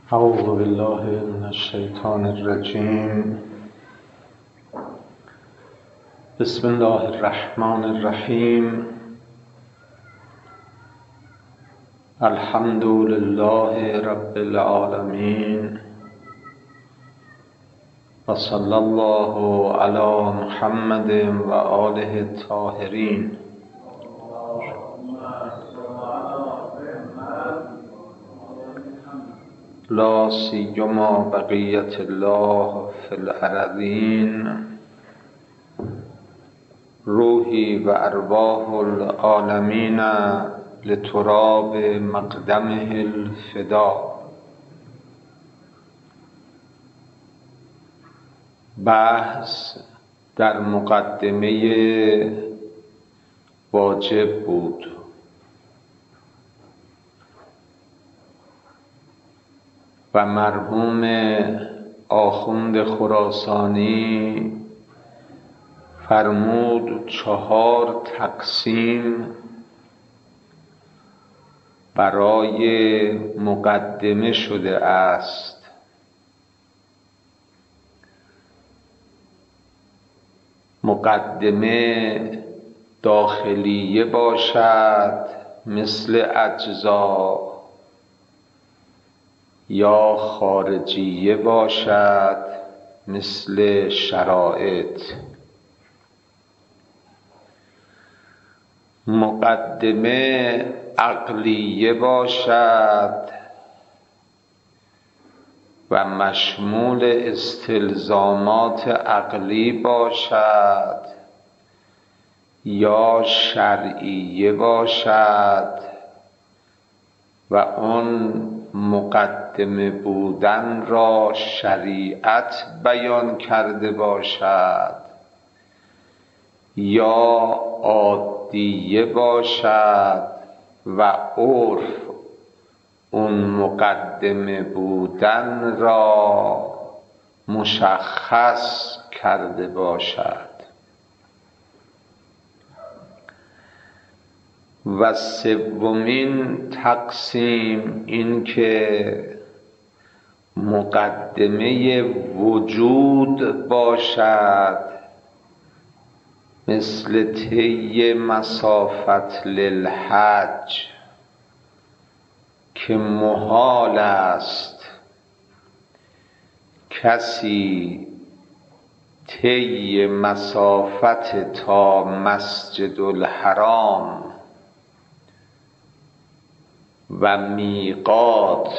اعوذ بالله من الشیطان الرجیم. بسم الله الرحمن الرحیم. الحمد لله رب العالمین و صلی الله علی محمد و آله الطاهرین. لا سیما بقیت الله فی الارضین. روحی و ارواح العالمین لتراب مقدمه الفدا. بحث در مقدمه واجب بود. و مرحوم آخوند خراسانی فرمود 4 تقسیم برای مقدمه شده است. مقدمه داخلیه باشد مثل اجزا، یا خارجیه باشد مثل شرائط. مقدمه عقلیه باشد و مشمول استلزامات عقلی باشد، یا شرعیه باشد و اون مقدمه بودن را شریعت بیان کرده باشد، یا عادیه باشد و عرف اون مقدمه بودن را مشخص کرده باشد. و سومین تقسیم این که مقدمه وجود باشد مثل طی مسافت للحج که محال است کسی طی مسافت تا مسجد الحرام و میقات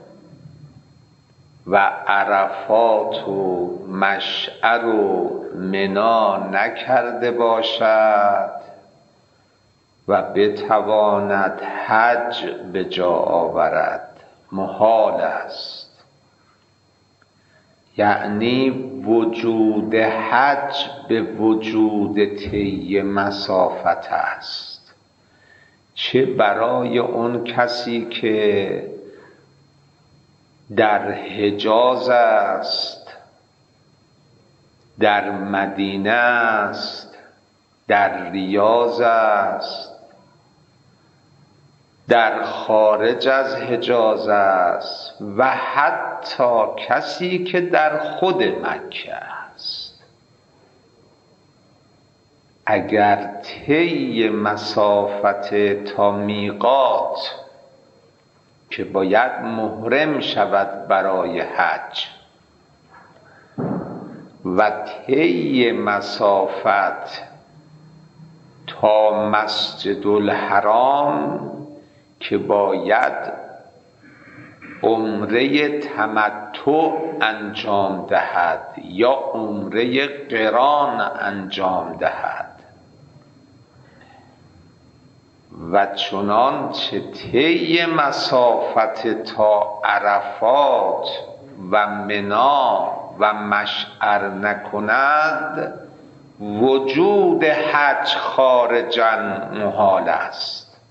و عرفات و مشعر و منا نکرده باشد و بتواند حج به جا آورد. محال است. یعنی وجود حج به وجود طی مسافت است. چه برای اون کسی که در حجاز است، در مدینه است، در ریاض است، در خارج از حجاز است و حتی کسی که در خود مکه است. اگر طی مسافت تا میقات که باید محرم شود برای حج و طی مسافت تا مسجد الحرام که باید عمره تمتع انجام دهد یا عمره قران انجام دهد و چنانچه طی مسافت تا عرفات و منا و مشعر نکند، وجود حج خارجاً محال است.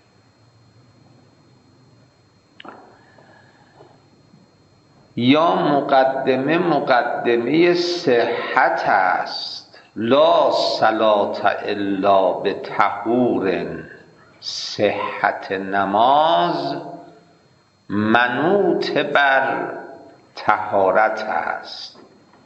یا مقدمه صحت است. لا صلاة الا بطهور. صحت نماز منوط بر طهارت است.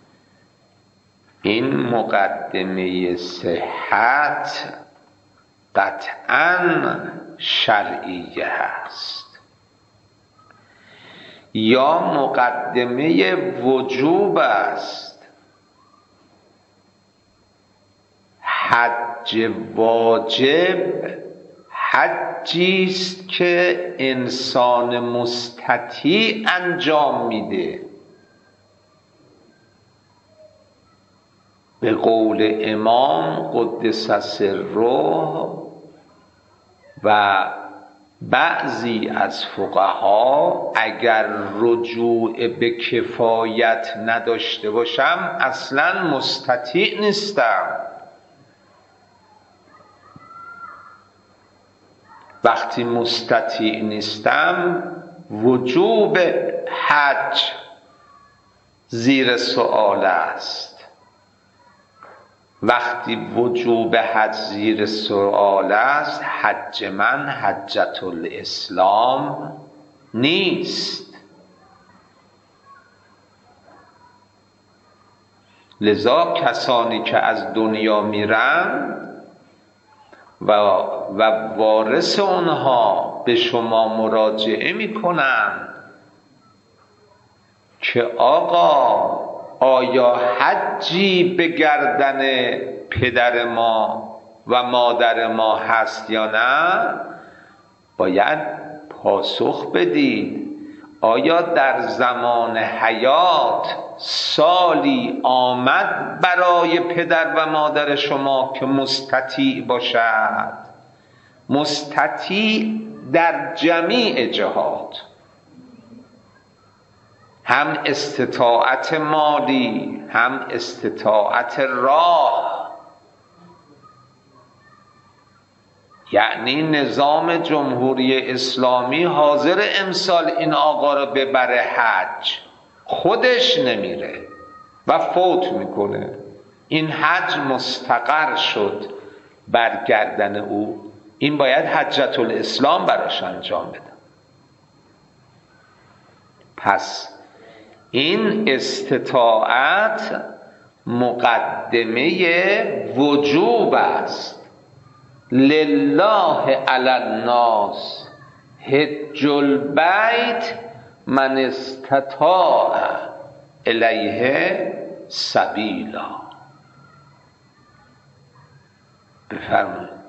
این مقدمه صحت قطعاً شرعیه است، یا مقدمه وجوب است. حج واجب حجی است که انسان مستطیع انجام میده. به قول امام قدس سره و بعضی از فقها، اگر رجوع به کفایت نداشته باشم اصلا مستطیع نیستم. وقتی مستطیع نیستم وجوب حج زیر سؤال است. وقتی وجوب حج زیر سؤال است، حج من حجت الاسلام نیست. لذا کسانی که از دنیا میرن و وارث اونها به شما مراجعه میکنن که آقا آیا حجی به گردن پدر ما و مادر ما هست یا نه، باید پاسخ بدید آیا در زمان حیات سالی آمد برای پدر و مادر شما که مستطیع باشد؟ مستطیع در جمیع جهات، هم استطاعت مالی، هم استطاعت راه. یعنی نظام جمهوری اسلامی حاضر امسال این آقا رو ببره حج، خودش نمیره و فوت میکنه. این حج مستقر شد بر گردن او، این باید حجت الاسلام براش انجام بده. پس این استطاعت مقدمه وجوب است. لله علی الناس حج البیت من استطاع الیه سبیلا. بفرمایید.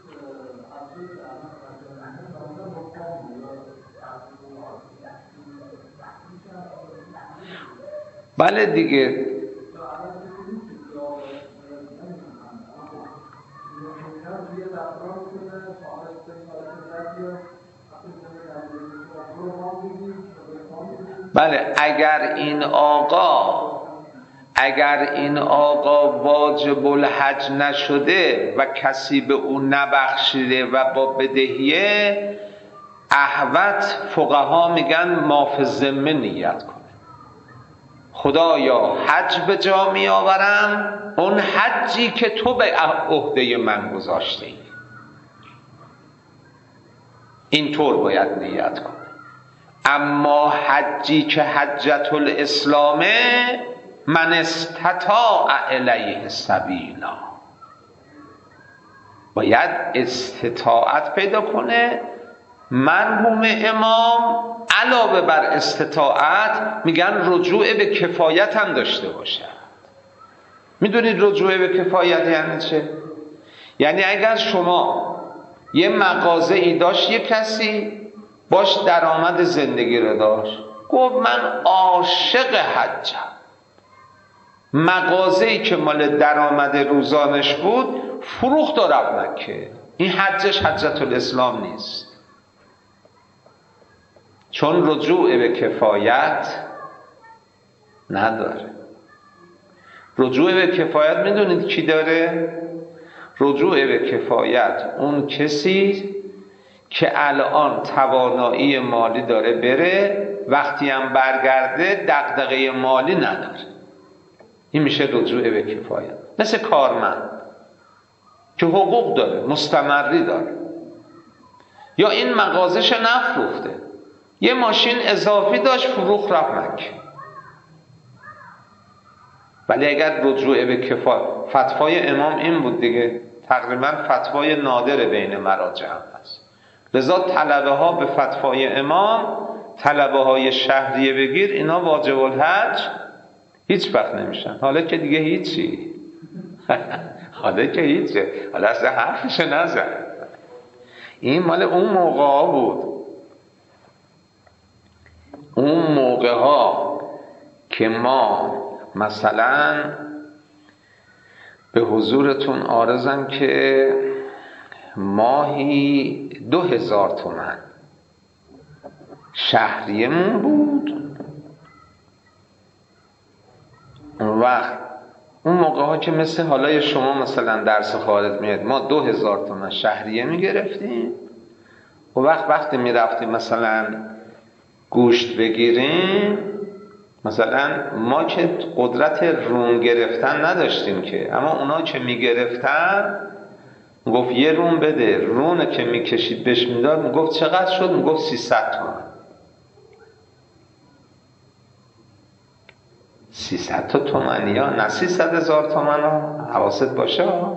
بله دیگه، بله اگر این آقا واجب الحج نشده و کسی به او نبخشیده و با بدهیه، احوط فقها میگن ما فی الذمه نیت کنه. خدایا حج به جا می آورم، اون حجی که تو به عهده من گذاشته ای. اینطور باید نیت کنه. اما حجی که حجت الاسلامه، من استطاع الیه سبیلا، باید استطاعت پیدا کنه. مرحوم امام علاوه بر استطاعت میگن رجوع به کفایت هم داشته باشد. میدونید رجوع به کفایت یعنی چه؟ یعنی اگر شما یه مغازه ای داشت، یه کسی باش درآمد زندگی رو داشت، گفت من عاشق حجم، مغازه ای که مال درآمد روزانش بود فروخت و رفت مکه، این حجش حجت الاسلام نیست، چون رجوع به کفایت نداره. رجوع به کفایت میدونید کی داره؟ رجوع به کفایت اون کسی که الان توانایی مالی داره بره، وقتی هم برگرده دغدغه مالی نداره، این میشه رجوع به کفایت. مثل کارمند که حقوق داره، مستمری داره، یا این مغازش نفروخته، یه ماشین اضافی داشت، فروخت رفت مکه. ولی اگر رجوع به فتوای امام این بود دیگه، تقریبا فتوای نادر بین مراجع هست، لذا طلبه ها به فتوای امام، طلبه های شهریه بگیر، اینا واجب الحج هیچ وقت نمیشن. حالا که دیگه هیچی حالا که هیچه، حالا اصلا حرفش نزد. این مال اون موقع ها بود، اون موقع ها که ما مثلا به حضورتون عارضم که ماهی 2000 تومان شهریمون بود. اون وقت اون موقع ها که مثل حالا شما مثلا درس خارج میاد، ما 2000 تومان شهریه میگرفتیم. و وقتی میرفتیم مثلا گوشت بگیریم، مثلا ما که قدرت رون گرفتن نداشتیم که، اما اونا که میگرفتن گفت یه رون بده، رونه که میکشید بهش میداد، میگفت چقدر شد؟ میگفت 300 تومان. 300 تا تومانی ها، نه 300,000 تومان ها، حواست باشه ها.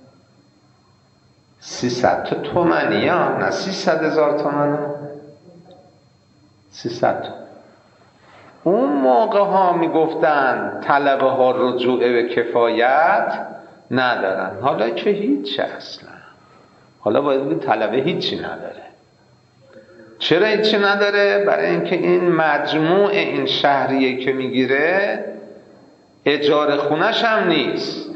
300 تا تومانی ها، نه 300,000 تومان ها. 300 تا. اون موقع ها میگفتن طلبه ها رجوع به کفایت ندارن. حالا که هیچ اصلا، حالا باید بگید طلبه هیچی نداره. چرا هیچی نداره؟ برای اینکه این مجموع این شهریه که میگیره اجاره خونش هم نیست.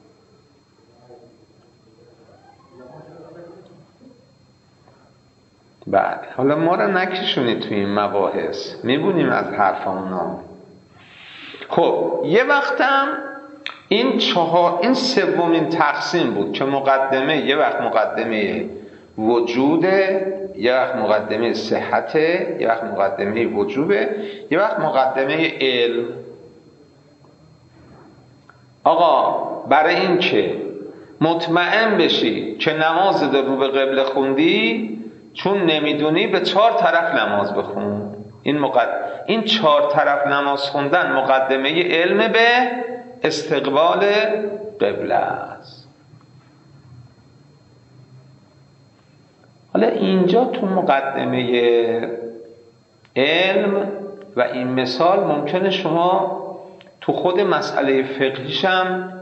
بله، حالا ما رو نکشونید توی این مباحث، میبونیم از حرف اونا. خب یه وقتم این سومین تقسیم بود که مقدمه، یه وقت مقدمه وجوده، یه وقت مقدمه صحته، یه وقت مقدمه وجوبه، یه وقت مقدمه علم. آقا برای این که مطمئن بشی که نماز رو به قبله خوندی، چون نمیدونی به 4 طرف نماز بخون. این 4 طرف نماز خوندن مقدمه علم به استقبال قبله است. حالا اینجا تو مقدمه علم و این مثال ممکنه شما تو خود مسئله فقهیشم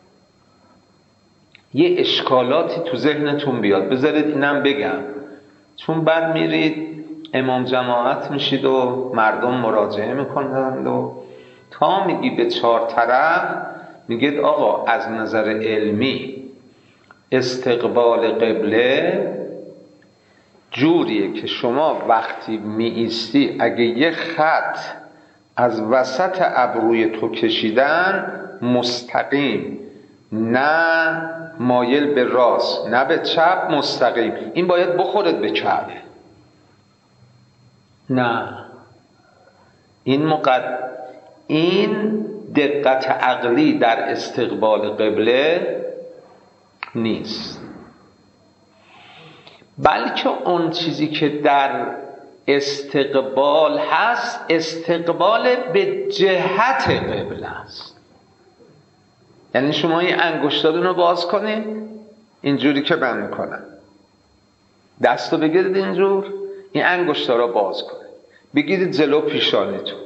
یه اشکالاتی تو ذهنتون بیاد. بذارید اینم بگم، چون بعد میرید امام جماعت میشید و مردم مراجعه میکنند و تا میگی به 4 طرف، میگید آقا از نظر علمی استقبال قبله جوریه که شما وقتی می ایستی اگه یه خط از وسط ابروی تو کشیدن مستقیم، نه مایل به راست نه به چپ، مستقیم، این باید بخورد به کعبه. نه، این دقت عقلی در استقبال قبله نیست، بلکه اون چیزی که در استقبال هست استقبال به جهت قبله است. یعنی شما این انگشتاتون رو باز کنید اینجوری که من میکنم، دستو بگیرید اینجور، این انگشتا رو باز کنید، بگیرید جلو پیشانیتون،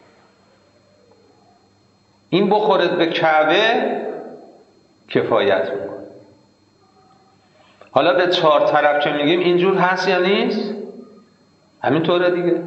این بخورد به کعبه کفایت میکنه. حالا به 4 طرف که میگیم اینجور هست یا نیست؟ همینطوره دیگه.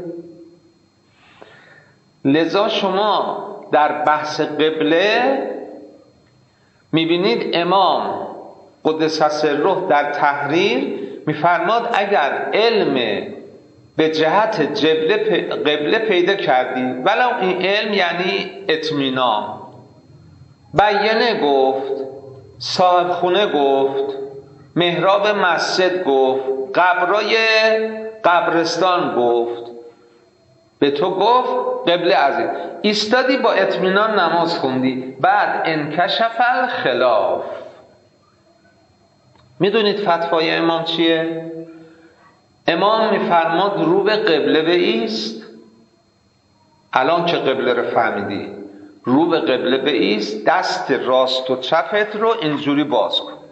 لذا شما در بحث قبله میبینید امام قدس سره در تحریر میفرماد اگر علم به جهت قبله پیدا کردی، ولو این علم یعنی اطمینان، بیانه گفت، صاحب خونه گفت، محراب مسجد گفت، قبرای قبرستان گفت، به تو گفت قبله از این، ایستادی با اطمینان نماز خوندی، بعد انکشف الخلاف. میدونید فتوای امام چیه؟ امام میفرماد رو به قبله بایست. الان که قبله رو فهمیدی، رو به قبله بایست، دست راست و چپت رو اینجوری باز کن.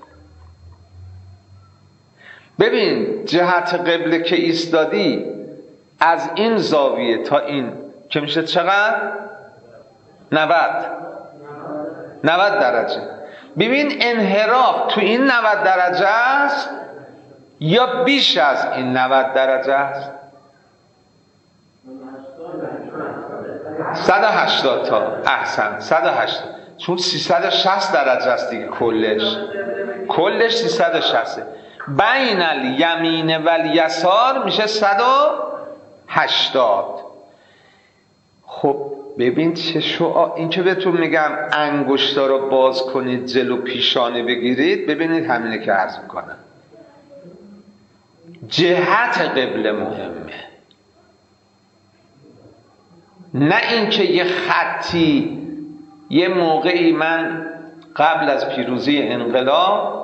ببین جهت قبله که ایستادی از این زاویه تا این که میشه چقدر؟ 90 درجه. ببین انحراف تو این 90 درجه است یا بیش از این 90 درجه است؟ 180 تا احسن 180، چون 360 درجه است دیگه، کلش 360. بین الیمین و الیسار میشه 180. خب ببین چه شعاع. این که بهتون میگم انگشتا رو باز کنید جلو پیشانه بگیرید، ببینید همینه که عرض میکنم. جهت قبله مهمه، نه اینکه یه خطی. یه موقعی من قبل از پیروزی انقلاب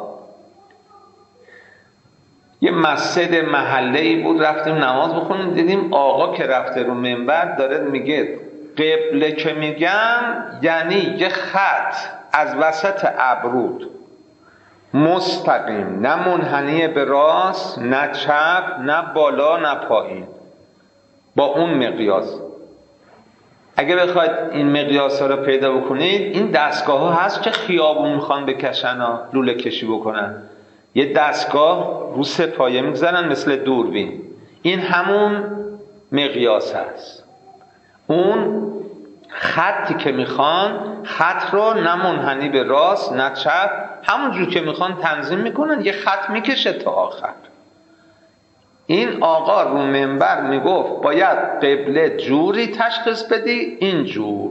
یه مسجد محله‌ای بود، رفتیم نماز بخونیم، دیدیم آقا که رفته رو منبر داره میگه قبله که میگم یعنی یه خط از وسط ابرود مستقیم، نه منحنی به راست نه چپ نه بالا نه پایین، با اون مقیاس. اگه بخواید این مقیاس ها رو پیدا بکنید، این دستگاه ها هست که خیابون میخوان بکشن ها، لوله کشی بکنن، یه دستگاه رو سه پایه میگذارن مثل دوربین، این همون مقیاس هست. اون خطی که میخوان، خط رو نه منحنی به راست نه چپ، همون جور که میخوان تنظیم میکنن، یه خط میکشه تا آخر. این آقا رو منبر میگفت باید قبله جوری تشخیص بدی، این جور.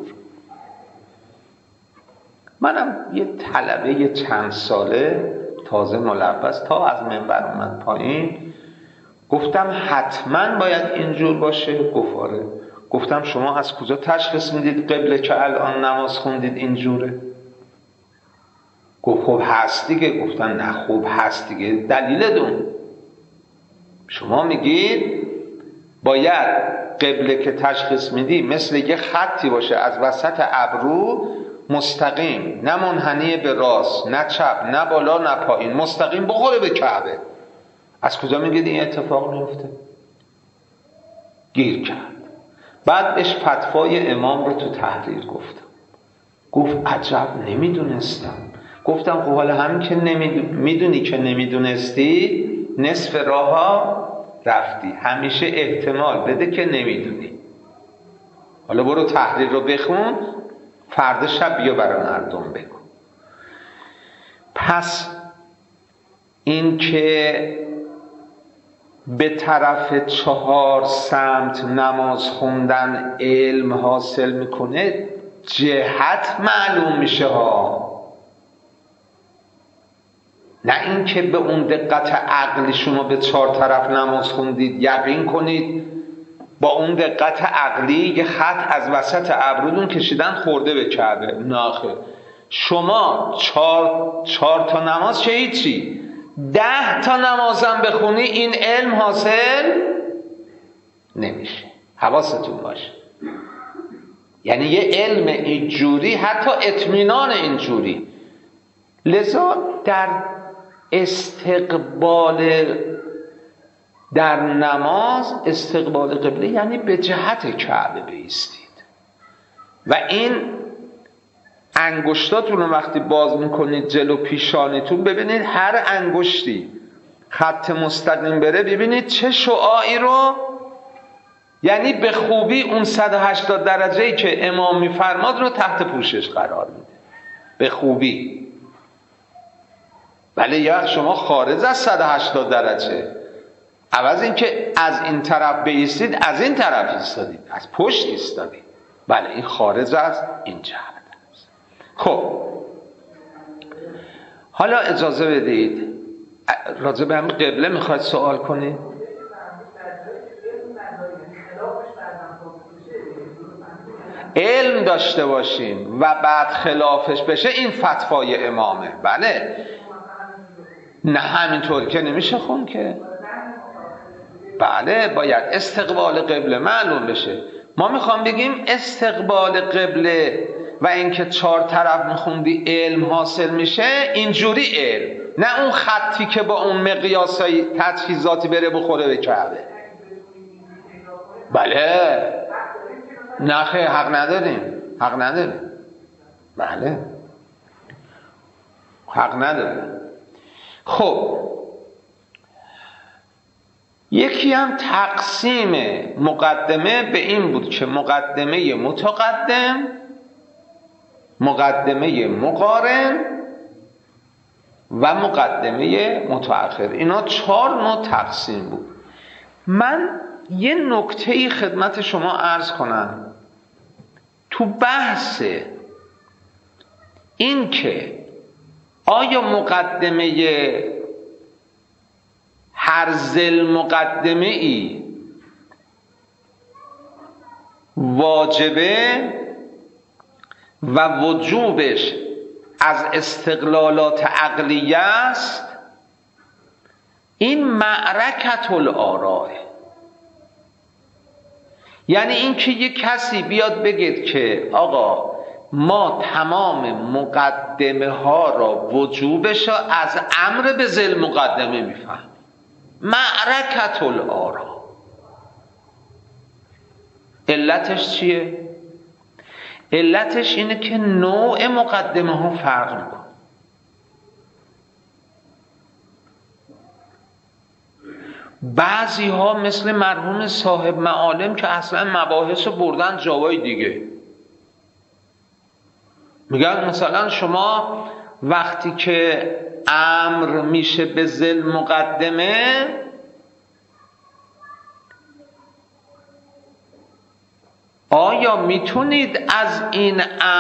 منم یه طلبه چند ساله تازه ملبس تا از منبر اومد پایین، گفتم حتما باید اینجور باشه. گفت آره. گفتم شما از کجا تشخیص میدید قبله که الان نماز خوندید اینجوره؟ گفت خب هست دیگه. گفتم نه خوب هست دیگه، دلیل دون. شما میگید باید قبله که تشخیص میدی مثل یه خطی باشه از وسط ابرو مستقیم، نه منحنی به راست نه چپ نه بالا نه پایین، مستقیم بخوره به کعبه. از کجا میگید این اتفاق میفته؟ گیر کرد. بعد بهش فتوای امام رو تو تحریر گفتم. گفت عجب نمیدونستم. گفتم خب حالا همین که میدونی که نمیدونستی، نصف راه رفتی. همیشه احتمال بده که نمیدونی. حالا برو تحریر رو بخون، فردا شب بیا برای مردم بگو. پس این که به طرف 4 سمت نماز خوندن علم حاصل میکنه، جهت معلوم میشه ها، نه این که به اون دقت عقلی شما به 4 طرف نماز خوندید یقین کنید با اون دقت عقلی یه خط از وسط ابرودون کشیدن خورده به کعبه. نه، شما 4 تا نماز چه هیچی، 10 تا نمازم بخونی این علم حاصل نمیشه. حواستون باشه. یعنی یه علم اینجوری، حتی اطمینان اینجوری. لذا در استقبال در نماز، استقبال قبله یعنی به جهت کعبه بایستید و این انگشتاتون رو وقتی باز میکنید جلو پیشانیتون، ببینید هر انگشتی خط مستقیم بره، ببینید چه شعاعی رو، یعنی به خوبی اون 180 درجه‌ای که امام میفرماد رو تحت پوشش قرار میده، به خوبی. ولی یا شما خارج از 180 درجه، عوض این که از این طرف بایستید از این طرف ایستادید، از پشت ایستادید. بله این خارج از این جهت است. خب حالا اجازه بدید راجع به همین قبله میخواید سوال کنید؟ علم داشته باشیم و بعد خلافش بشه، این فتوای امامه. بله نه همینطور که نمیشه خون که. بله باید استقبال قبله معلوم بشه. ما میخوام بگیم استقبال قبله و اینکه 4 طرف میخوندی علم حاصل میشه اینجوری علم، نه اون خطی که با اون مقیاسای تجهیزاتی بره بخوره به کعبه. بله نه خیر، حق نداریم. بله حق نداریم. خب یکی هم تقسیم مقدمه به این بود که مقدمه متقدم، مقدمه مقارن و مقدمه متأخر. اینا 4 نوع تقسیم بود. من یه نکته‌ای خدمت شما عرض کنم. تو بحث این که آیا مقدمه هر ذل مقدمه ای واجبه و وجوبش از استقلالات عقلیه است، این معرکة الآراء. یعنی این که یک کسی بیاد بگید که آقا ما تمام مقدمه ها را وجوبش را از امر به ذل مقدمه میفهم، معرکة الآراء. علتش چیه؟ علتش اینه که نوع مقدمه ها فرق میکنه. بعضی ها مثل مرحوم صاحب معالم که اصلا مباحث بردن جاهای دیگه، میگن مثلا شما وقتی که امر میشه به ذل مقدمه، آیا میتونید از این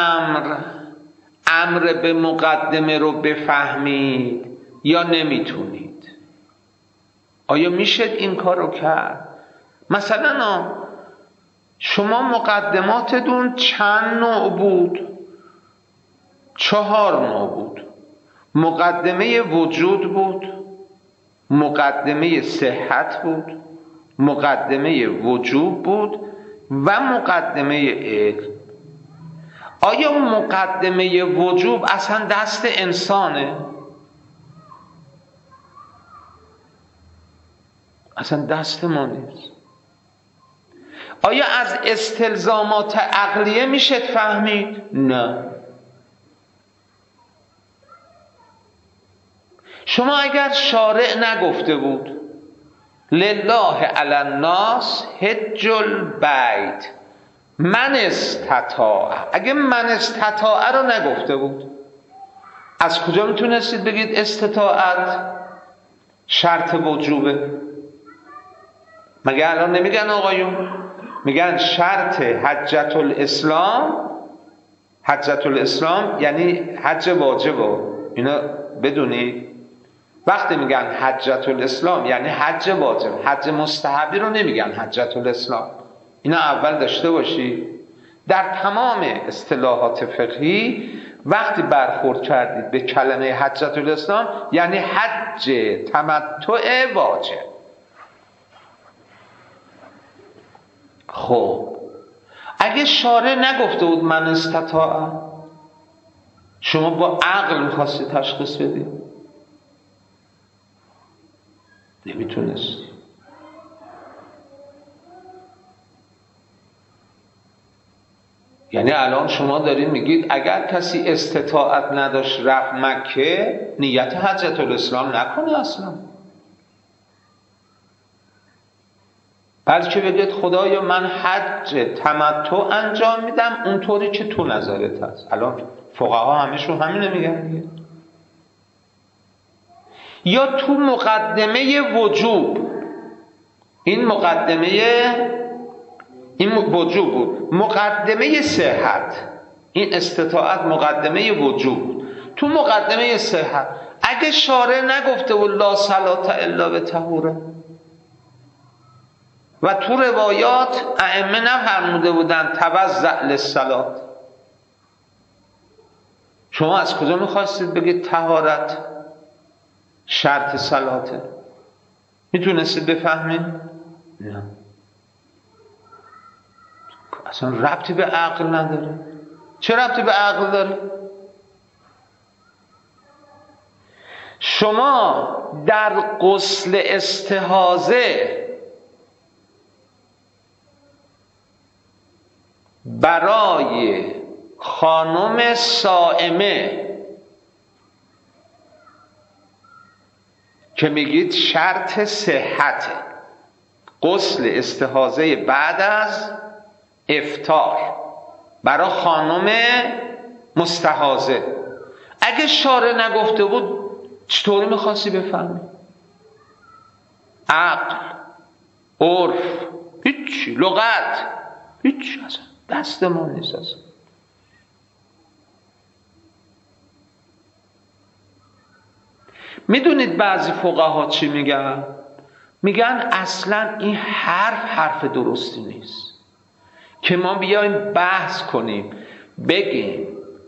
امر به مقدمه رو بفهمید یا نمیتونید؟ آیا میشه این کار رو کرد؟ مثلا شما مقدماتتون چند نوع بود؟ 4 نوع بود. مقدمه وجود بود، مقدمه صحت بود، مقدمه وجوب بود و مقدمه علم. آیا مقدمه وجوب اصلا دست انسانه؟ اصلا دست ما نیست. آیا از استلزامات عقلیه میشه فهمید؟ نه. شما اگر شارع نگفته بود لله علی الناس حج البیت من استطاع، اگه من استطاع رو نگفته بود، از کجا میتونستید بگید استطاعت شرط وجوبه؟ مگه الان نمیگن آقایون؟ میگن شرط حجت الاسلام، حجت الاسلام یعنی حج واجبه. اینا بدونید وقتی میگن حجت الاسلام یعنی حج واجب، حج مستحبی رو نمیگن حجت الاسلام. اینا اول داشته باشی. در تمام اصطلاحات فقهی وقتی برخورد کردید به کلمه حجت الاسلام یعنی حج تمتع واجب. خب اگه شارع نگفته بود من استطاع، شما با عقل میخواستی تشخیص بدی؟ نمیتونستی. یعنی الان شما دارین میگید اگر کسی استطاعت نداشت رفت مکه نیت حجت الاسلام نکنه اصلا، بلکه بگید خدایا من حج تمتع انجام میدم اونطوری که تو نظرت هست. الان فقها همشون همینه میگن دیگه. یا تو مقدمه وجوب، این وجوب بود. مقدمه صحت، این استطاعت مقدمه وجوب بود. تو مقدمه صحت اگه شارع نگفته بود لا صلاة الا بطهوره و تو روایات ائمه نفرموده بودن توضأ للصلاة، شما از کجا میخواستید بگید طهارت شرط صلاته؟ میتونستید بفهمید؟ نه، اصلا ربطی به عقل نداره. چه ربطی به عقل داره؟ شما در غسل استحاضه برای خانم صائمه که میگید شرط صحت غسل استحاضه بعد از افطار برای خانم مستحاضه، اگه شارع نگفته بود چطوری میخواستی بفهمی؟ عقل، عرف، هیچی، لغت، هیچ، اصلا دست ما نیست. اصلا میدونید بعضی فقها چی میگن؟ میگن اصلا این حرف درستی نیست که ما بیایم بحث کنیم بگیم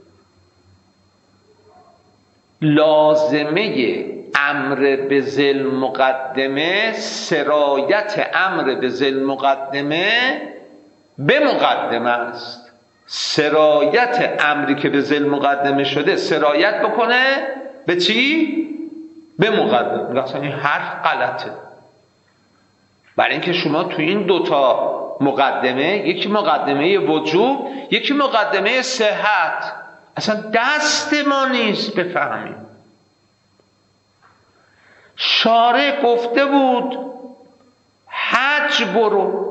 لازمه امر به ذل مقدمه سرایت امر به ذل مقدمه به مقدمه است. سرایت امری که به ذل مقدمه شده سرایت بکنه به چی؟ به مقدمه. اصلا این حرف غلطه، برای اینکه شما تو این دوتا مقدمه، یکی مقدمه وجوب یکی مقدمه صحت، اصلا دست ما نیست بفهمیم. شارع گفته بود حج برو،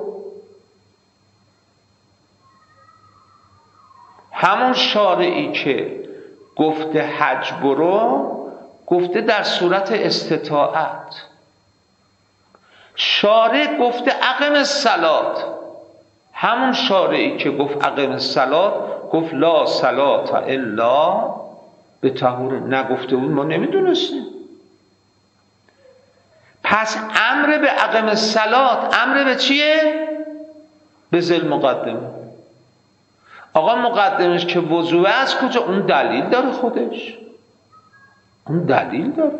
همون شارعی که گفته حج برو گفته در صورت استطاعت. شارع گفته اقم الصلات، همون شارعی که گفت اقم الصلات گفت لا صلات الا به طهور. نگفته بود ما نمیدونستیم. پس امر به اقم الصلات امر به چیه؟ به ذل مقدمه. آقا مقدمش که وضوء از کجا؟ اون دلیل داره خودش، اون دلیل داره،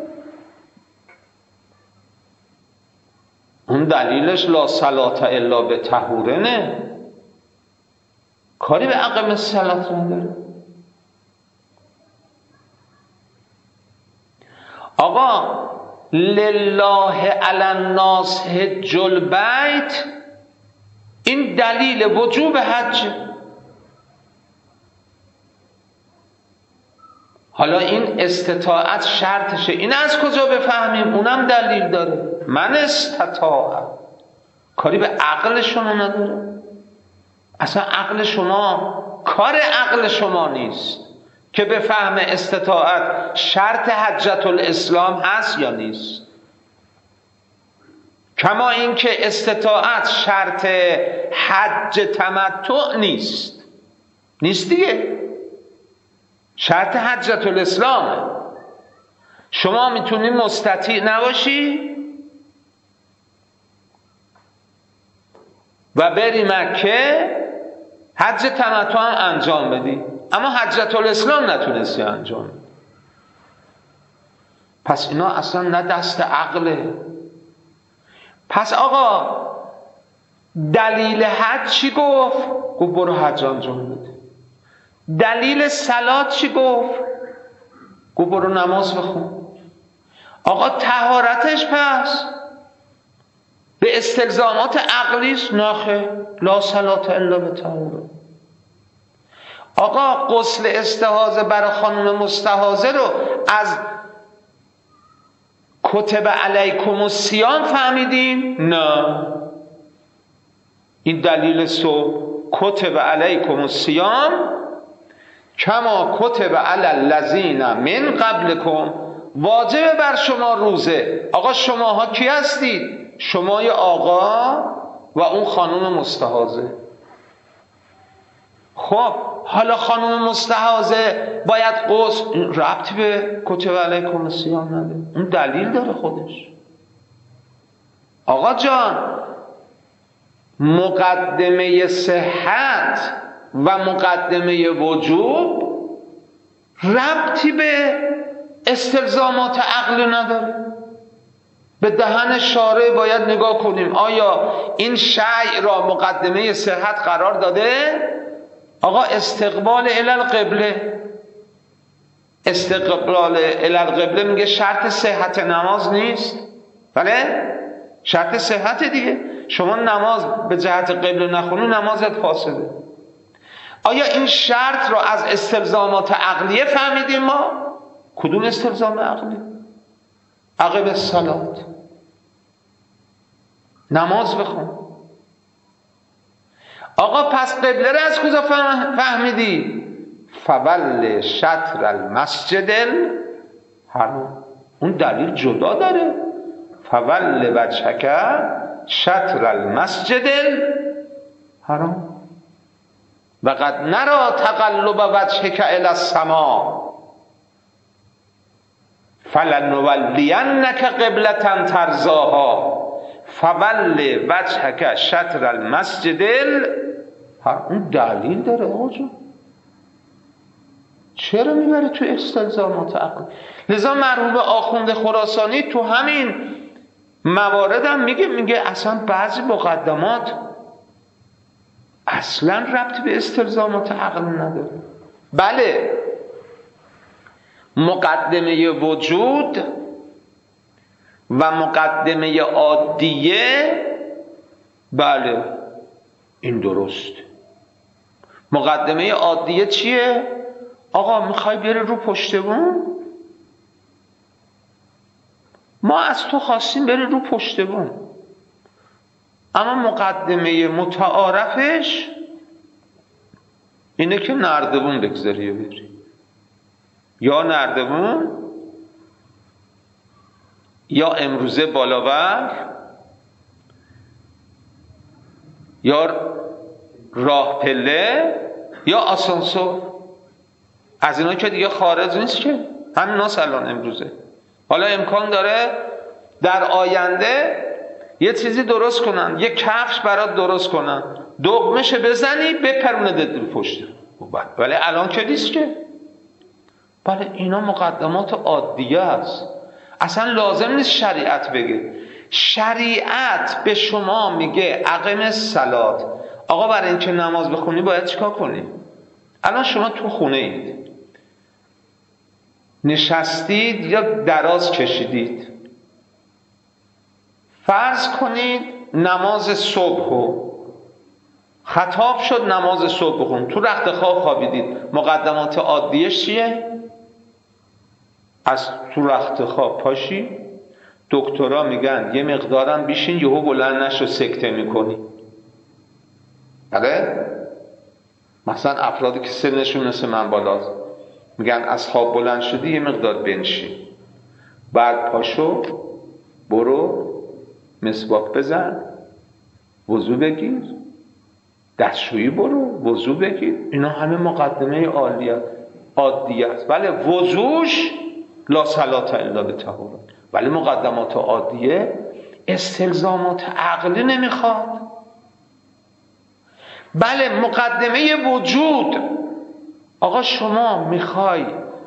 اون دلیلش لا صلات الا به طهوره، نه کاری به اقم الصلات نداره. آقا لله علی الناس حج البیت این دلیل وجوب حج. حالا این استطاعت شرطشه، این از کجا بفهمیم؟ اونم دلیل داره. من استطاع، کاری به عقل شما نداره. اصلا عقل شما کار عقل شما نیست که بفهم استطاعت شرط حجت الاسلام هست یا نیست. کما اینکه استطاعت شرط حج تمتع نیست دیگه، شرط حجت الاسلامه. شما میتونی مستطیع نباشی و بری مکه حج تمتع هم انجام بدی، اما حجت الاسلام نتونستی انجام بدی. پس اینا اصلا نه دست عقله. پس آقا دلیل حج چی گفت؟ گفت برو حج انجام بده. دلیل صلات چی گفت؟ گفت برو نماز بخون. آقا طهارتش پس به استلزامات عقلیست؟ نخه لا صلات الا به طهوره. آقا غسل استحاضه برای خانم مستحاضه رو از کتب علیکم الصیام فهمیدیم؟ نه، این دلیل کتب علیکم الصیام کما کتب علی الذین من قبلکم، واجب بر شما روزه. آقا شماها کی هستید؟ شمای آقا و اون خانم مستحاضه. خب حالا خانم مستحاضه باید غسل، ربطی به کتب علیکم الصیام نداره، اون دلیل داره خودش. آقا جان مقدمه صحت و مقدمه وجوب ربطی به استلزامات عقل نداره. به دهن شارع باید نگاه کنیم آیا این شیء را مقدمه صحت قرار داده؟ آقا استقبال الی القبله، استقبال الی القبله میگه شرط صحت نماز نیست؟ بله شرط صحت دیگه. شما نماز به جهت قبله نخونی نمازت فاسده. آیا این شرط رو از استلزامات عقلیه فهمیدیم ما؟ کدوم استلزام عقلی؟ عقب الصلات، نماز بخون. آقا پس قبله رو از کجا فهمیدی؟ فول شطر المسجد الحرام. اون دلیل جدا داره. فول وجهک شطر المسجد الحرام و قد نرى تقلب وجهک الی السماء فلنولینک قبلة ترضاها فول وجهک شطر المسجد الحرام. اون دلیل داره آقا جون. چرا میبره تو استلزامات عقل؟ لذا مرحوم آخوند خراسانی تو همین مواردم میگه اصلا بعضی مقدمات اصلا ربطی به استلزامات عقل نداره. بله مقدمه وجود و مقدمه عادیه، بله این درست. مقدمه عادیه چیه؟ آقا میخوای بری رو پشت بوم؟ ما از تو خواستیم بری رو پشت بوم، اما مقدمه متعارفش اینه که نردبون بگذاری بری، یا نردبون یا امروزه بالاور یا راه پله یا آسانسور. از اینا که دیگه خارج نیست که همین ناس الان امروزه. حالا امکان داره در آینده یه چیزی درست کنن، یه کفش برات درست کنن، دغمش بزنی بپرونه دل پشت. ولی الان که نیست که. بله اینا مقدمات عادیه است. اصلا لازم نیست شریعت بگه. شریعت به شما میگه اقم الصلات. آقا برای اینکه نماز بخونی باید چیکار کنی؟ الان شما تو خونه اید، نشستید یا دراز کشیدید، فرض کنید نماز صبح خطاب شد نماز صبح بخون، تو رخت خواب خوابیدید، مقدمات عادیش چیه؟ از تو رخت خواب پاشی، دکترها میگن یه مقدارم بیشین، یهو بلند نشو سکته میکنی. بله مثلا افرادی که سنشون مثل من بالاست میگن از خواب بلند شدی یه مقدار بنشین، بعد پاشو برو مسواک بزن، وضو بگیر، دستشویی برو، وضو بگیر. اینا همه مقدمه عادیه است. بله وضوش لا صلات الا بطهور، ولی مقدمات عادیه استلزامات عقلی نمیخواد. بله مقدمه وجود، آقا شما میخوای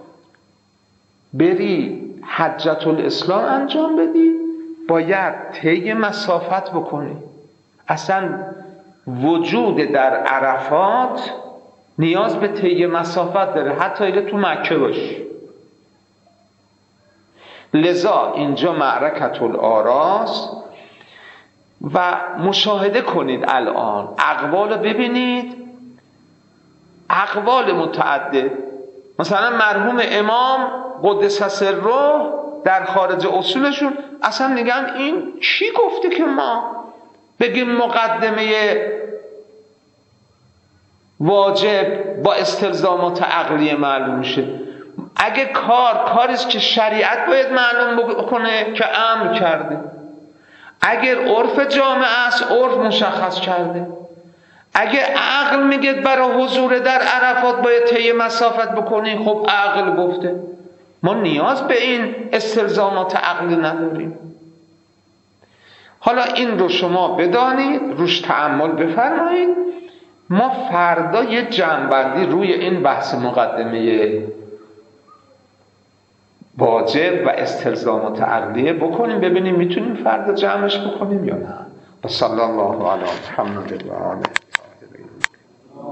بری حجة الاسلام انجام بدی باید طی مسافت بکنی. اصلا وجود در عرفات نیاز به طی مسافت داره، حتی اگه تو مکه باشی. لذا اینجا معرکة الاراس و مشاهده کنید الان اقوال ببینید، اقوال متعدد. مثلا مرحوم امام قدس سره در خارج اصولشون اصلا میگن این چی گفته که ما بگیم مقدمه واجب با استلزامات عقلیه معلوم شه. اگه کاریست که شریعت باید معلوم بکنه که امر کرده، اگر عرف جامعه است عرف مشخص کرده، اگه عقل میگه برای حضور در عرفات باید طی مسافت بکنی، خب عقل گفته. ما نیاز به این استلزامات عقلی نداریم. حالا این رو شما بدانید، روش تأمل بفرمایید. ما فردا یه جمع‌بندی روی این بحث مقدمه واجب و استلزامات عقلیه بکنیم، ببینیم میتونیم فردا جمعش بکنیم یا نه. و صلی الله علی محمد و آله.